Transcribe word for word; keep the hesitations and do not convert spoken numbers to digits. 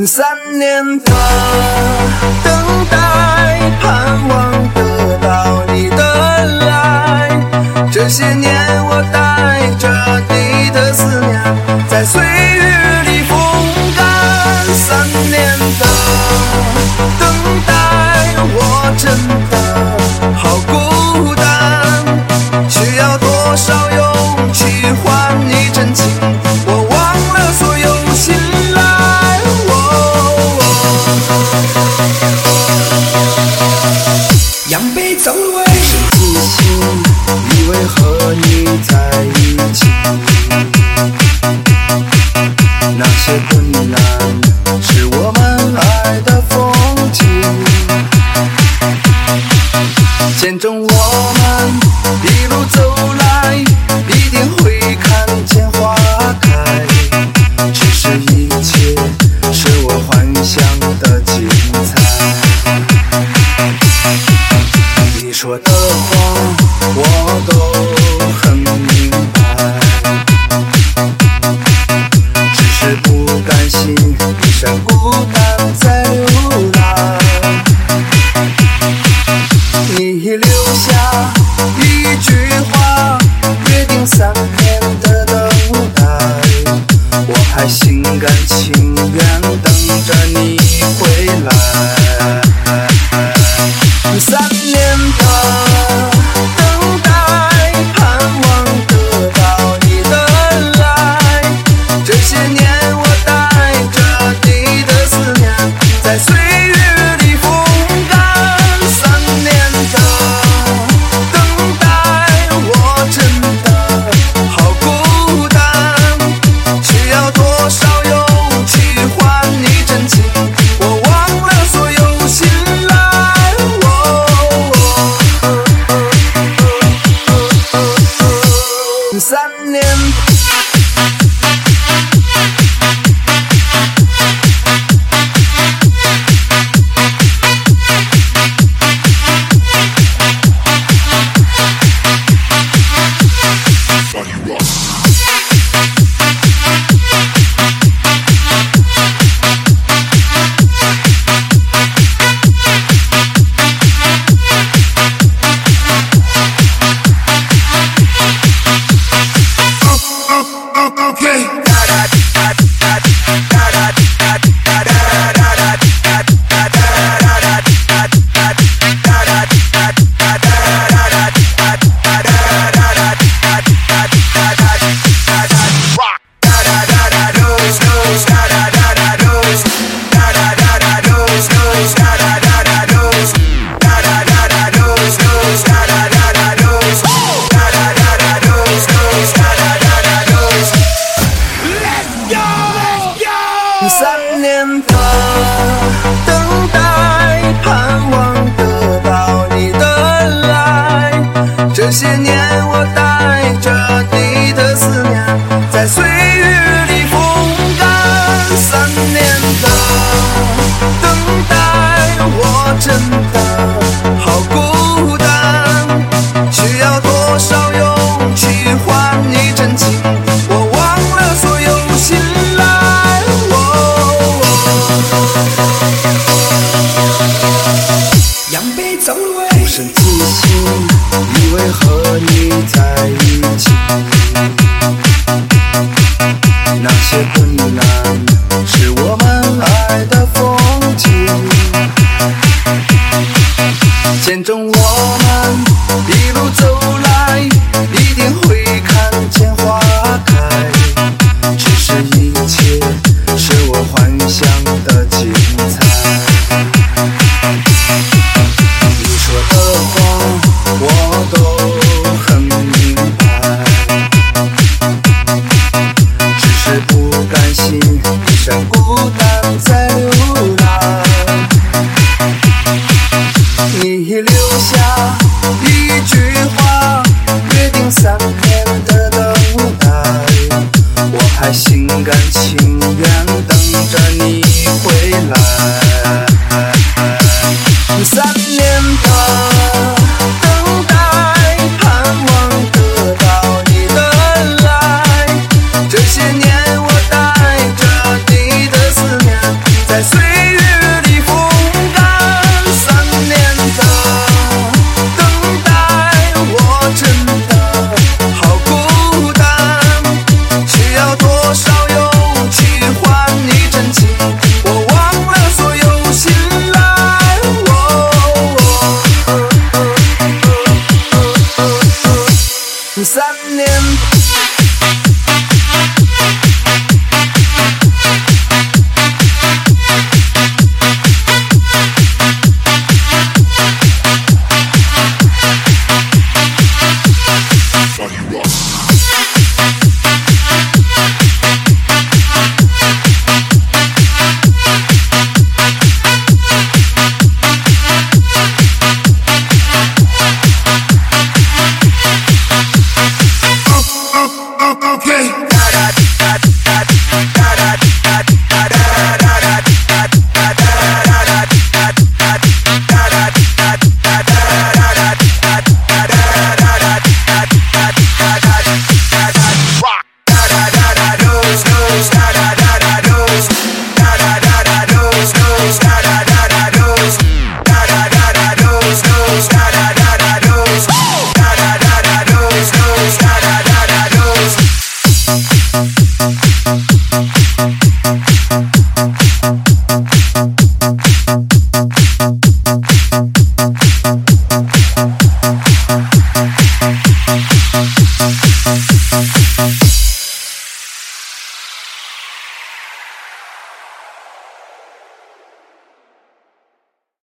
三年的等待，盼望得到你的来。这些年我带着你的思念，在岁月里风干。三年的等待，我真的好孤单，需要多少勇气换你真情？我忘了所有信赖。扬杯走位，是自信，以为和你在一起，那些困难是我们爱的风景，见证我们一路走来，一定会看见花开，只是一切是我幻想的精彩。你说的话我都很明白，只是不甘心一生孤单在流浪。你留下一句话，约定三年的等待，我还心甘情愿等着你回来。三年的等待，盼望得到你的来。这些年我带着你的思念，在岁月里风干。三年的等待，我真的好孤单，需要多少勇气换你真情？我忘了所有信赖。三年。三年的等待，盼望得到你的来。这些年我带着